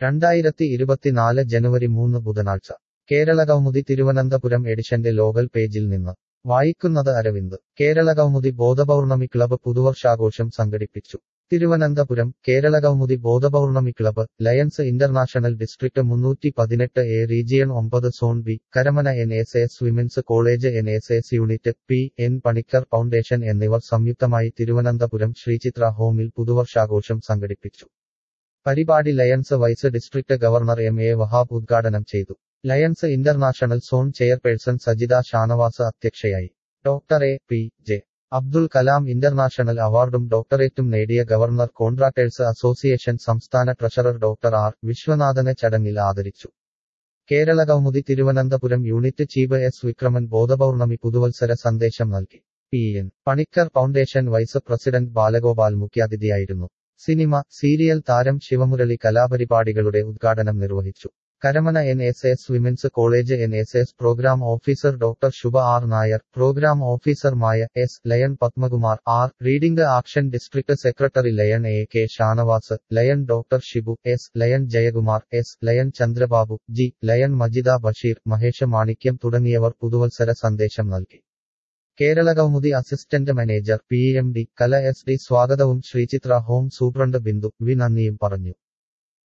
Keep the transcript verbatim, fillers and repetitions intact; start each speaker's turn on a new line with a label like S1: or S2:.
S1: രണ്ടായിരത്തി ഇരുപത്തിനാല് ജനുവരി മൂന്ന് ബുധനാഴ്ച കേരളകൗമുദി തിരുവനന്തപുരം എഡിഷന്റെ ലോകൽ പേജിൽ നിന്ന് വായിക്കുന്നത് അരവിന്ദ്. കേരളകൗമുദി ബോധപൗർണമി ക്ലബ്ബ് പുതുവർഷാഘോഷം സംഘടിപ്പിച്ചു. Thiruvananthapuram Keralakaumudi Bodhapournami club, Lions International district മുന്നൂറ്റി പതിനെട്ട് എ റീജിയൺ ഒമ്പത് zone B, Karamana N S S women's college N S S unit, P N Panicker foundation എന്നിവർ സംയുക്തമായി തിരുവനന്തപുരം ശ്രീചിത്ര ഹോമിൽ പുതുവർഷാഘോഷം സംഘടിപ്പിച്ചു. പരിപാടി Lions vice district governor M A Wahab ഉദ്ഘാടനം ചെയ്തു. Lions International zone chairperson Sajitha Shanavas അധ്യക്ഷയായി. Doctor A P J Abdul Kalam International അവാർഡും ഡോക്ടറേറ്റും നേടിയ ഗവർണർ കോൺട്രാക്ടേഴ്സ് അസോസിയേഷൻ സംസ്ഥാന ട്രഷറർ ഡോക്ടർ ആർ വിശ്വനാഥനെ ചടങ്ങിൽ ആദരിച്ചു. Keralakaumudi Thiruvananthapuram unit chief S Vikraman Bodhapournami പുതുവത്സര സന്ദേശം നൽകി. P N Panicker foundation vice president Balagopal മുഖ്യാതിഥിയായിരുന്നു. സിനിമ, സീരിയൽ താരം ശിവമുരളി കലാപരിപാടികളുടെ ഉദ്ഘാടനം നിർവഹിച്ചു. Karamana N S S women's college N S S programme officer doctor Shubha R Nair, programme ഓഫീസർമായ S lion Padmakumar R, reading action district secretary lion A K Shanavas, lion doctor Shibu S, lion Jayakumar S, lion Chandrababu G, lion Majida Basheer, Mahesh Manikyam തുടങ്ങിയവർ പുതുവത്സര സന്ദേശം നൽകി. Keralakaumudi assistant manager P M D Kala S D സ്വാഗതവും Sreechitra home superintendent Bindu V നന്ദിയും പറഞ്ഞു.